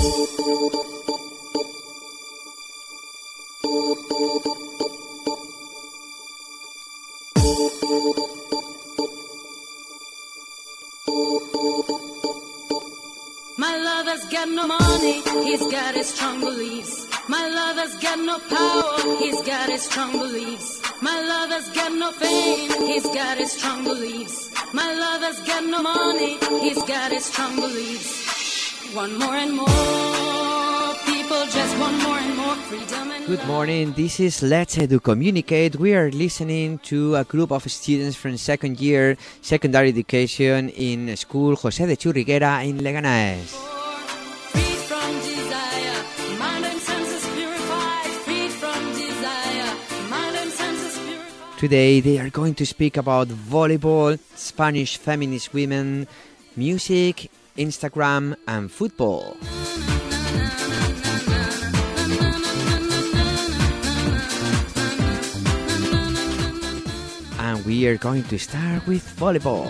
My lover's got no money, he's got his strong beliefs. My lover's got no power, he's got his strong beliefs. My lover's got no fame, he's got his strong beliefs. My lover's got no money, he's got his strong beliefs. Want more and more, people just want more and more freedom and Good morning, this is Let's Edu Communicate. We are listening to a group of students from second year secondary education in school José de Churriguera in Leganés. Free from desire, mind and senses purified. Free from desire, mind and senses purified. Today they are going to speak about volleyball, Spanish feminist women, music, Instagram and football. And we are going to start with volleyball.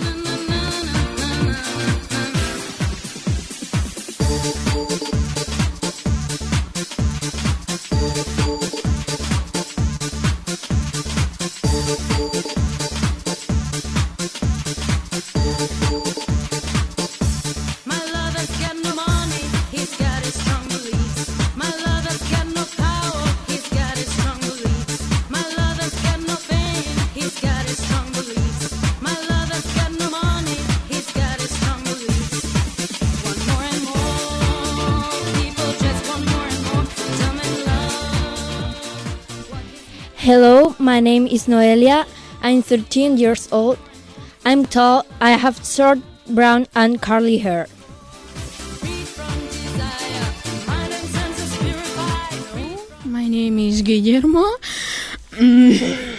My lover's got no money, he's got his strong beliefs. My lover's got no power, he's got his strong beliefs. My lover's got no fame, he's got his strong beliefs. My lover's got no money, he's got his strong beliefs. Want more and more, people just want more and more freedom and love. Hello, my name is Noelia. I'm 13 years old. I'm tall. I have short brown and curly hair. Free from desire, mind and senses purified. Free from My name is Guillermo. desire,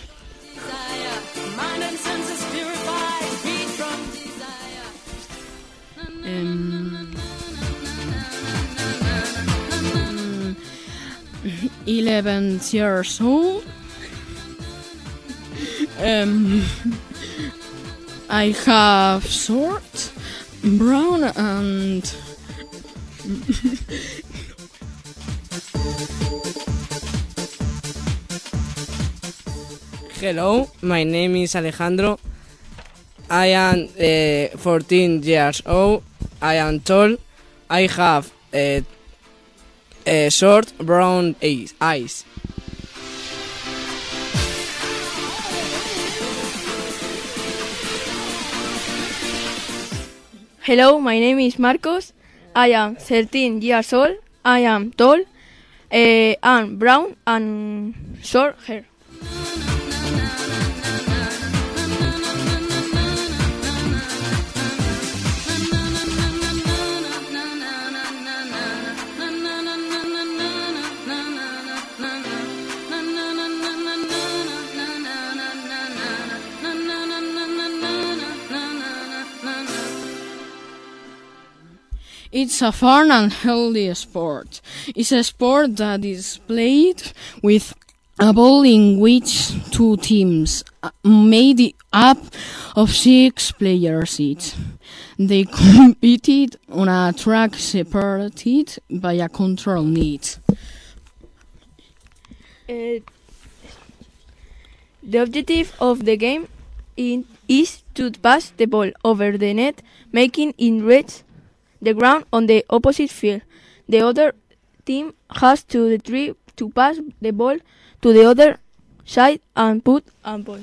mind and senses purified. Free from desire. 11 years old. I have short, brown and Hello, my name is Alejandro. I am 14 years old. I am tall. I have short brown eyes. Hello, my name is Marcos. I am 13 years old. I am tall and brown and short hair. it's a fun and healthy sport. It's a sport that is played with a ball in which two teams made up of 6 players each. They competed on a track separated by a control net. The objective of the game is to pass the ball over the net, making it reach the ground on the opposite field. The other team has to retrieve to pass the ball to the other side and put a ball.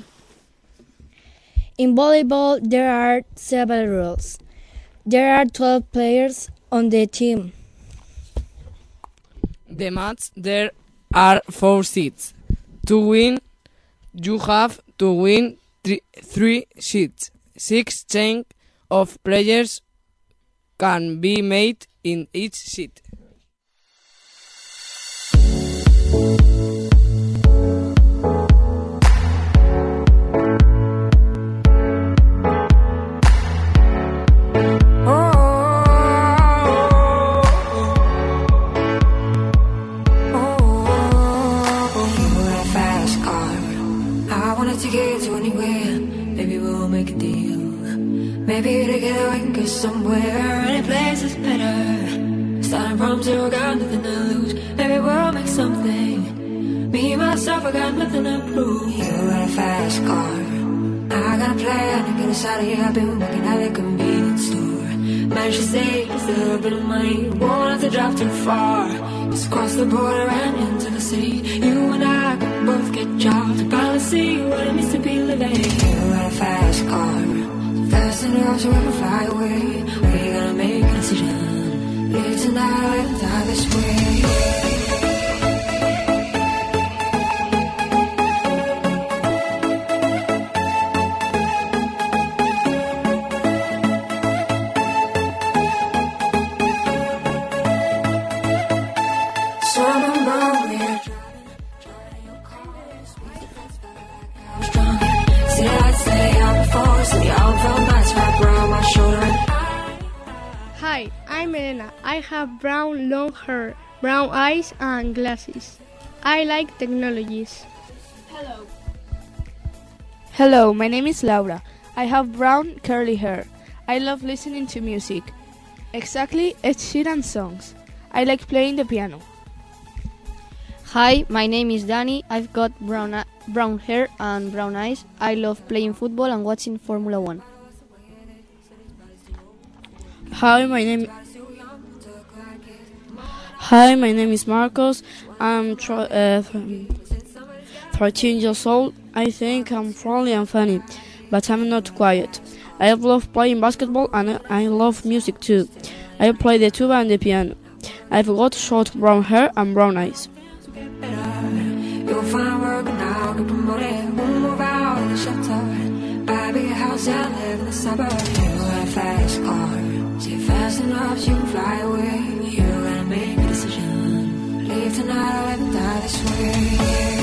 In volleyball, there are several rules. There are 12 players on the team. The match there are 4 seats. To win, you have to win 3 seats. 6 change of players can be made in each seat. Maybe together we can go somewhere. Any place is better. Start Starting from zero, got nothing to lose. Maybe we'll make something. Me, myself, I got nothing to prove. You got a fast car, I got a plan to get us out of here. I've been working at a convenience store. Managed to save just a little bit of money. Won't have to drive too far. Just cross the border and into the city. You and I can both get jobs to finally see what it means to be living. You got a fast car, so fast enough so we can fly away. We're gonna make a decision. Live tonight and die this way. Hi, I'm Elena. I have brown long hair, brown eyes, and glasses. I like technologies. Hello, my name is Laura. I have brown curly hair. I love listening to music. Exactly, Ed Sheeran songs. I like playing the piano. Hi, my name is Danny. I've got brown hair and brown eyes. I love playing football and watching Formula 1. Hi, my name is Marcos. I'm 13 years old. I think I'm friendly and funny, but I'm not quiet. I love playing basketball and I love music too. I play the tuba and the piano. I've got short brown hair and brown eyes. You'll find work now, get promoted, we'll move out of the shelter. Buy a big house and live in the suburbs. You got a fast car, see fast enough so you can fly away. You gotta make a decision. Leave tonight or let die this way.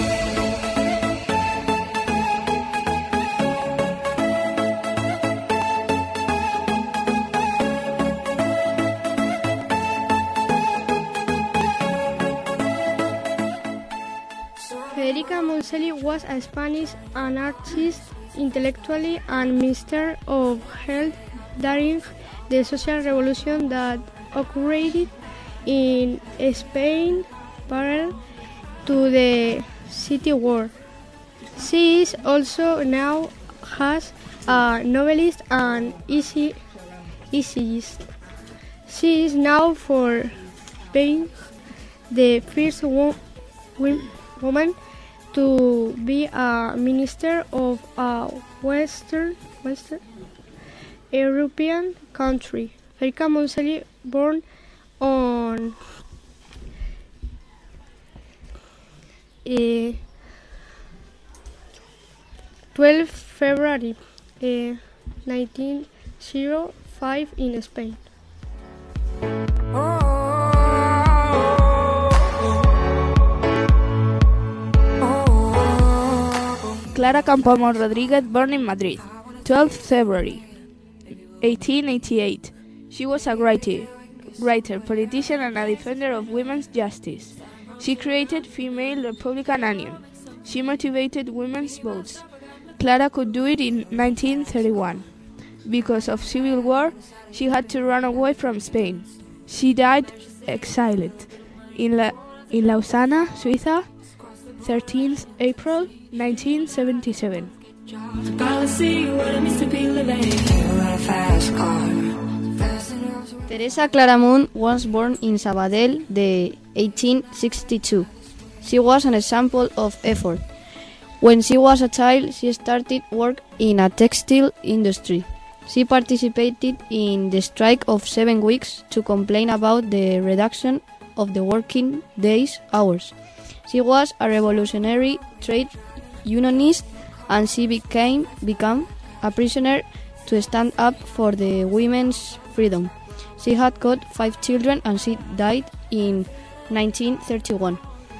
Federica Monselli was a Spanish anarchist, intellectual and minister of health during the social revolution that occurred in Spain parallel to the Civil War. She is also now as a novelist and essayist. She is now for being the first woman to be a minister of a Western European country. Federica Monselli, born on 12 February 1905 in Spain. Clara Campoamor Rodriguez, born in Madrid, 12 February 1888. She was a writer, politician, and a defender of women's justice. She created Female Republican Union. She motivated women's votes. Clara could do it in 1931. Because of civil war, she had to run away from Spain. She died exiled in Lausanne, Suiza, 13th April 1977. Teresa Claramunt was born in Sabadell, the 1862. She was an example of effort. When she was a child, she started work in a textile industry. She participated in the strike of 7 weeks to complain about the reduction of the working days hours. She was a revolutionary trade unionist, and she became a prisoner to stand up for the women's freedom. She had got 5 children and she died in 1931.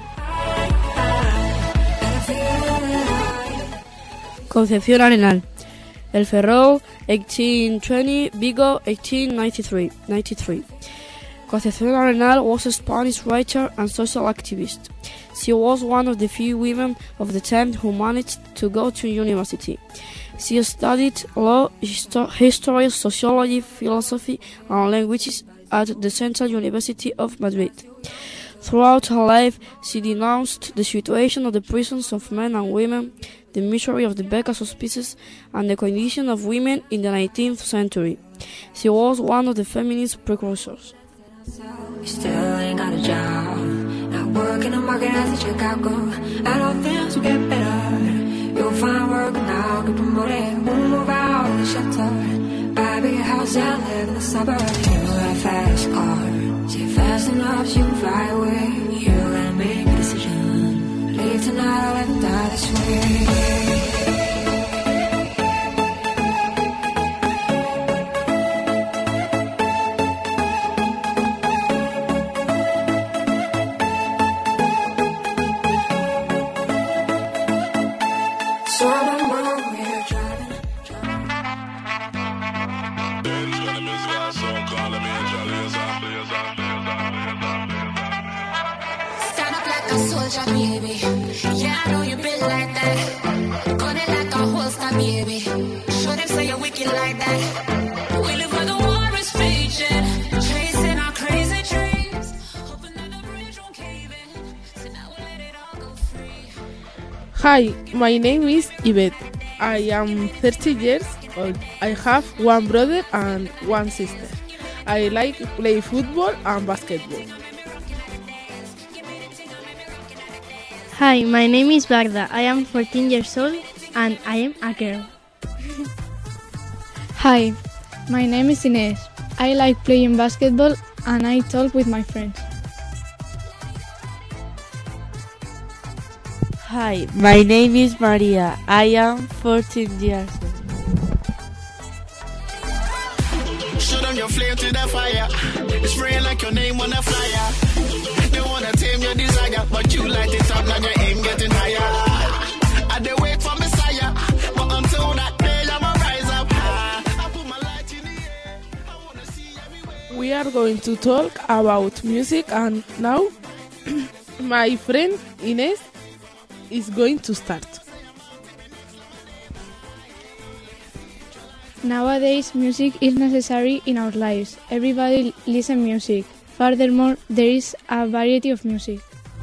Concepción Arenal. El Ferrol, 1820, Vigo, 1893. Concepción Arenal was a Spanish writer and social activist. She was one of the few women of the time who managed to go to university. She studied law, history, sociology, philosophy, and languages at the Central University of Madrid. Throughout her life, she denounced the situation of the prisons of men and women, the misery of the Becas hospices, and the condition of women in the 19th century. She was one of the feminist precursors. Still ain't got a job. Not working the market as a Chicago. I know things will get better. You'll find work and I'll get promoted. Won't move out of the shelter. Buy a big house and live in the suburbs. You got a fast car. Say fast enough so you can fly away. You gotta make a decision. Leave tonight or let me die this way. Baby, yeah, I know you been like that. Gun it like a holster, baby. Show them say you're wicked like that. We live where the war is raging, chasing our crazy dreams, hoping that the bridge won't cave in. So now we'll let it all go free. Hi, my name is Yvette. I am 30 years old. I have one brother and one sister. I like play football and basketball. Hi, my name is Bagda. I am 14 years old and I am a girl. Hi, my name is Inés. I like playing basketball and I talk with my friends. Hi, my name is Maria. I am 14 years old. Show them your flame to the fire. It's spraying like your name on a flyer. They wanna tame your desire, but you light it up, now your aim getting higher. I dey wait for Messiah, but until that day I'ma rise up high. I put my light in the air. I wanna see everywhere. We are going to talk about music, and now my friend Inés is going to start. Nowadays, music is necessary in our lives. Everybody listens music. Furthermore, there is a variety of music.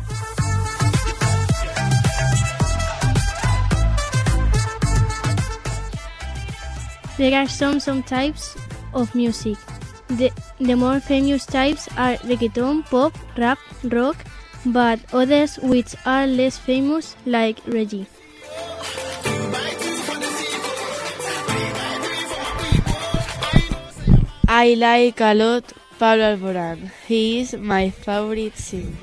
There are some types of music. The more famous types are reggaeton, pop, rap, rock, but others which are less famous like reggae. I like a lot Pablo Alborán. He is my favorite singer.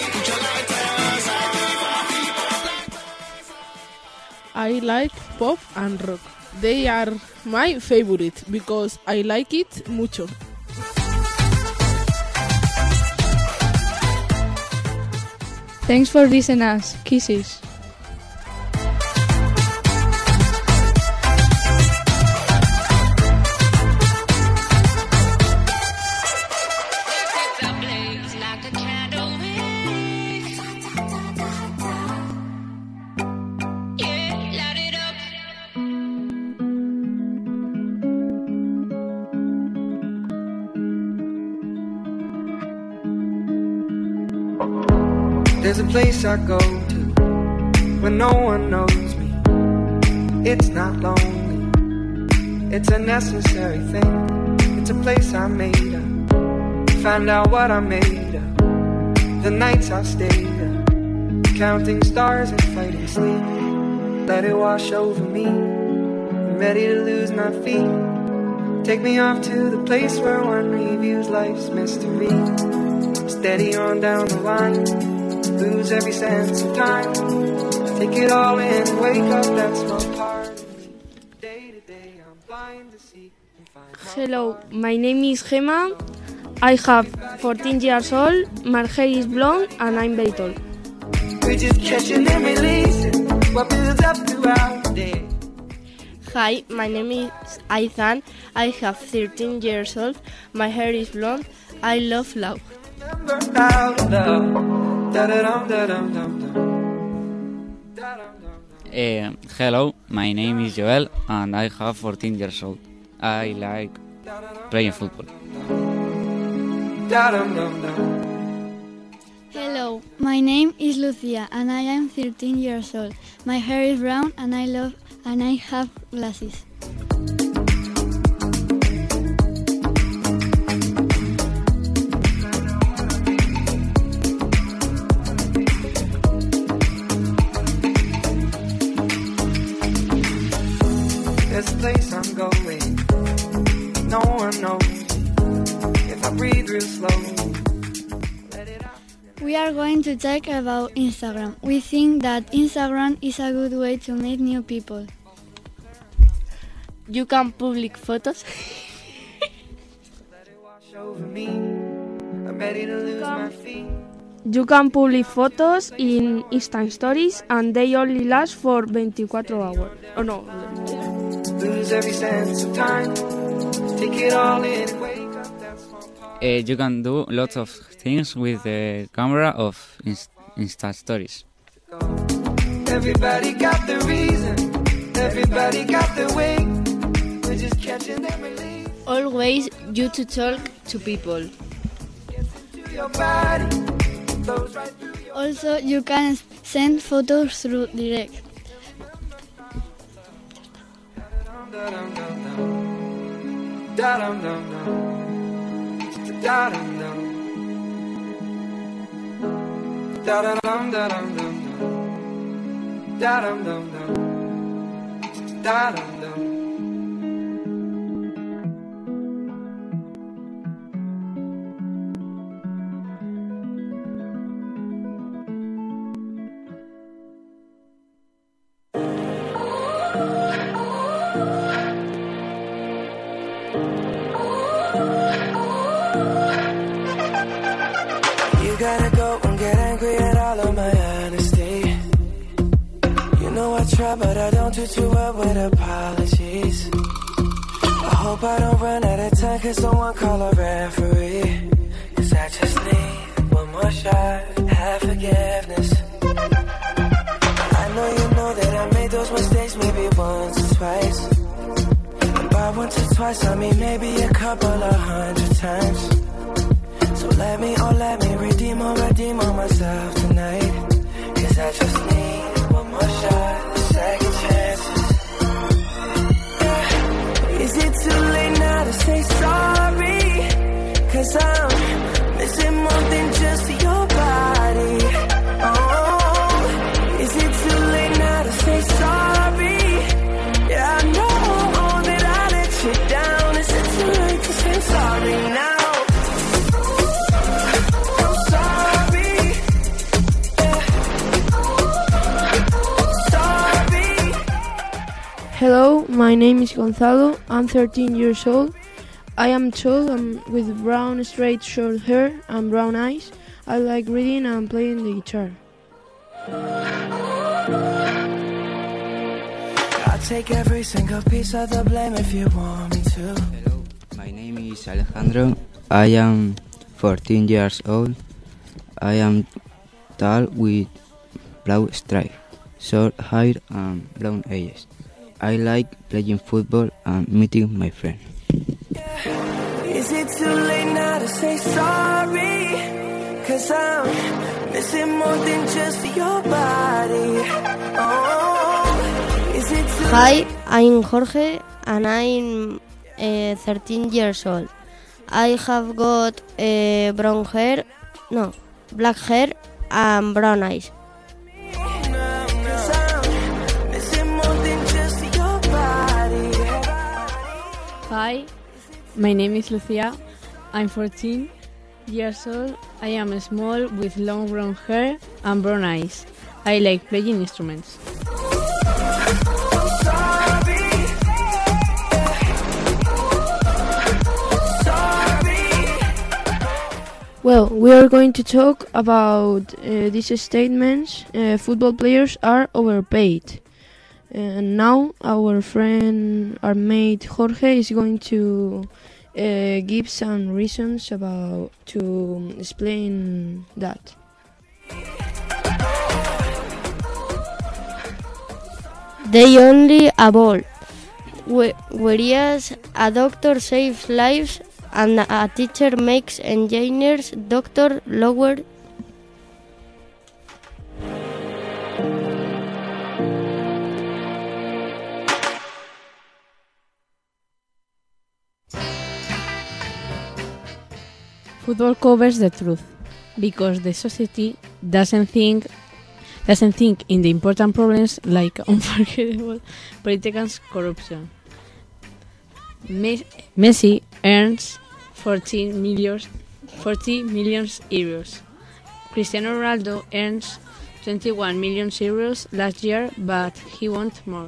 I like pop and rock. They are my favorite because I like it mucho. Thanks for listening us. Kisses. There's a place I go to when no one knows me. It's not lonely, it's a necessary thing. It's a place I made up, find out what I made of. The nights I've stayed up, counting stars and fighting sleep. Let it wash over me, I'm ready to lose my feet. Take me off to the place where one reviews life's mystery. Steady on down the line, lose every sense of time. Take it all in, wake up, that's one part of me. Day to day, I'm blind to see and find. Hello, my name is Gemma. I have 14 years old, my hair is blonde and I'm very tall. We're just catching and releasing what builds up throughout the day. Hi, my name is Aizan. I have 13 years old, my hair is blonde. I love love. Hello, my name is Joel and I have 14 years old. I like playing football. Hello, my name is Lucia and I am 13 years old. My hair is brown and I have glasses. There's a place I'm going. No one knows if I breathe real slow. We are going to talk about Instagram. We think that Instagram is a good way to meet new people. You can public photos. You can publish photos in Instant Stories and they only last for 24 hours. Oh no. Lose every sense of time. Take it all in and wake up that small part. You can do lots of things with the camera of Insta Stories. Everybody got the reason. Everybody got the way. We're just catching them release. Always you to talk to people. To your body. Flows right through your Also, you can send photos through direct. You gotta go and get angry at all of my honesty. You know I try, but I don't do too well with apologies. I hope I don't run out of time, cause someone call a referee. Cause I just need one more shot, have forgiveness. I know you know that I made those mistakes maybe once or twice. And by once or twice, I mean maybe a couple of 100 times. So let me redeem on myself tonight. Cause I just need one more shot, second chances. Yeah. Is it too late now to say sorry? Cause I'm missing more than just your body. Oh, is it too late now to say sorry? Yeah, I know that I let you down. Is it too late to say sorry now? Hello, my name is Gonzalo. I'm 13 years old. I am tall and with brown straight short hair and brown eyes. I like reading and playing the guitar. I'll take every single piece of the blame if you want me to. Hello, my name is Alejandro. I am 14 years old. I am tall with blue stripe, short hair and brown eyes. I like playing football and meeting my friends. Is it too late now to say sorry? Cause I'm missing more than just your body. Oh, is it too Hi, I'm Jorge and I'm 13 years old. I have got black hair and brown eyes. Hi, my name is Lucia. I'm 14 years old. I am small with long brown hair and brown eyes. I like playing instruments. Well, we are going to talk about these statements. Football players are overpaid. And now our mate Jorge is going to give some reasons to explain that. They only a ball, whereas a doctor saves lives and a teacher makes engineers, doctor, lawyer. Football covers the truth because the society doesn't think in the important problems like unforgettable politics, corruption. Messi earns 40 million euros. Cristiano Ronaldo earns 21 million euros last year, but he wants more.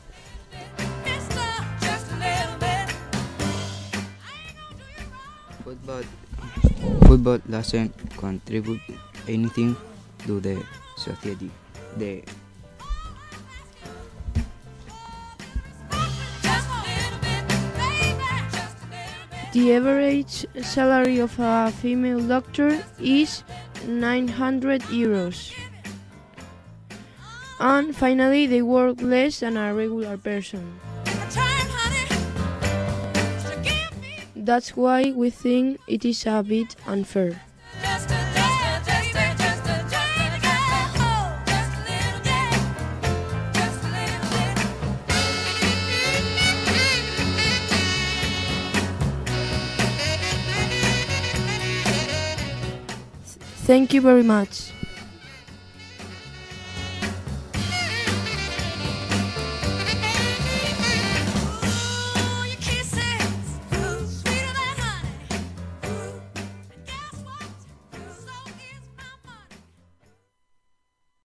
Football doesn't contribute anything to the society. The average salary of a female doctor is 900 euros. And finally, they work less than a regular person. That's why we think it is a bit unfair. Thank you very much.